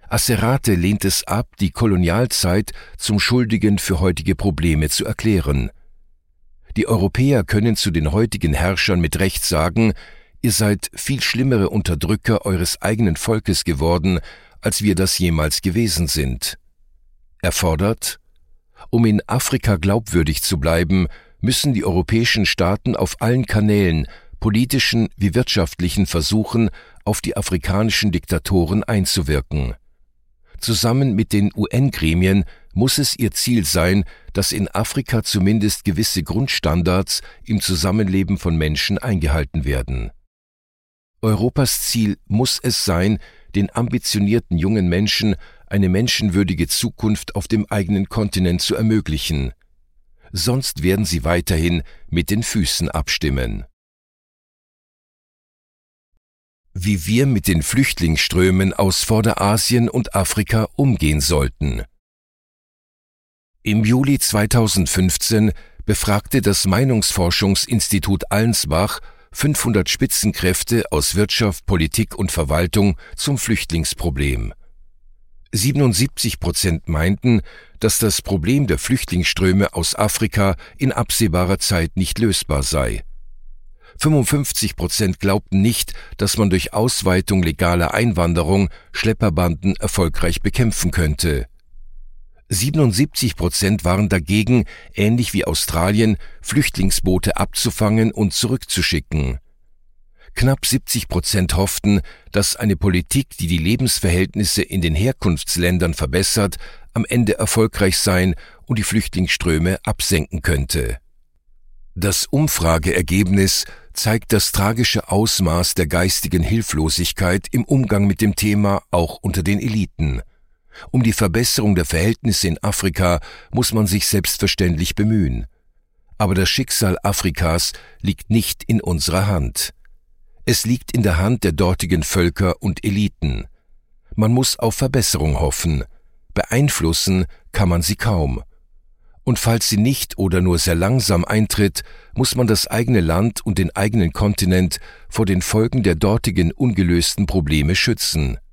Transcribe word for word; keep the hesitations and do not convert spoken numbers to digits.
Asserate lehnt es ab, die Kolonialzeit zum Schuldigen für heutige Probleme zu erklären. Die Europäer können zu den heutigen Herrschern mit Recht sagen, ihr seid viel schlimmere Unterdrücker eures eigenen Volkes geworden, als wir das jemals gewesen sind. Er fordert, um in Afrika glaubwürdig zu bleiben, müssen die europäischen Staaten auf allen Kanälen, politischen wie wirtschaftlichen, versuchen, auf die afrikanischen Diktatoren einzuwirken. Zusammen mit den U N-Gremien muss es ihr Ziel sein, dass in Afrika zumindest gewisse Grundstandards im Zusammenleben von Menschen eingehalten werden. Europas Ziel muss es sein, den ambitionierten jungen Menschen eine menschenwürdige Zukunft auf dem eigenen Kontinent zu ermöglichen. Sonst werden sie weiterhin mit den Füßen abstimmen. Wie wir mit den Flüchtlingsströmen aus Vorderasien und Afrika umgehen sollten. Im Juli zweitausendfünfzehn befragte das Meinungsforschungsinstitut Allensbach fünfhundert Spitzenkräfte aus Wirtschaft, Politik und Verwaltung zum Flüchtlingsproblem. siebenundsiebzig Prozent meinten, dass das Problem der Flüchtlingsströme aus Afrika in absehbarer Zeit nicht lösbar sei. fünfundfünfzig Prozent glaubten nicht, dass man durch Ausweitung legaler Einwanderung Schlepperbanden erfolgreich bekämpfen könnte. siebenundsiebzig Prozent waren dagegen, ähnlich wie Australien, Flüchtlingsboote abzufangen und zurückzuschicken. Knapp siebzig Prozent hofften, dass eine Politik, die die Lebensverhältnisse in den Herkunftsländern verbessert, am Ende erfolgreich sein und die Flüchtlingsströme absenken könnte. Das Umfrageergebnis zeigt das tragische Ausmaß der geistigen Hilflosigkeit im Umgang mit dem Thema auch unter den Eliten. Um die Verbesserung der Verhältnisse in Afrika muss man sich selbstverständlich bemühen. Aber das Schicksal Afrikas liegt nicht in unserer Hand. Es liegt in der Hand der dortigen Völker und Eliten. Man muss auf Verbesserung hoffen. Beeinflussen kann man sie kaum. Und falls sie nicht oder nur sehr langsam eintritt, muss man das eigene Land und den eigenen Kontinent vor den Folgen der dortigen ungelösten Probleme schützen.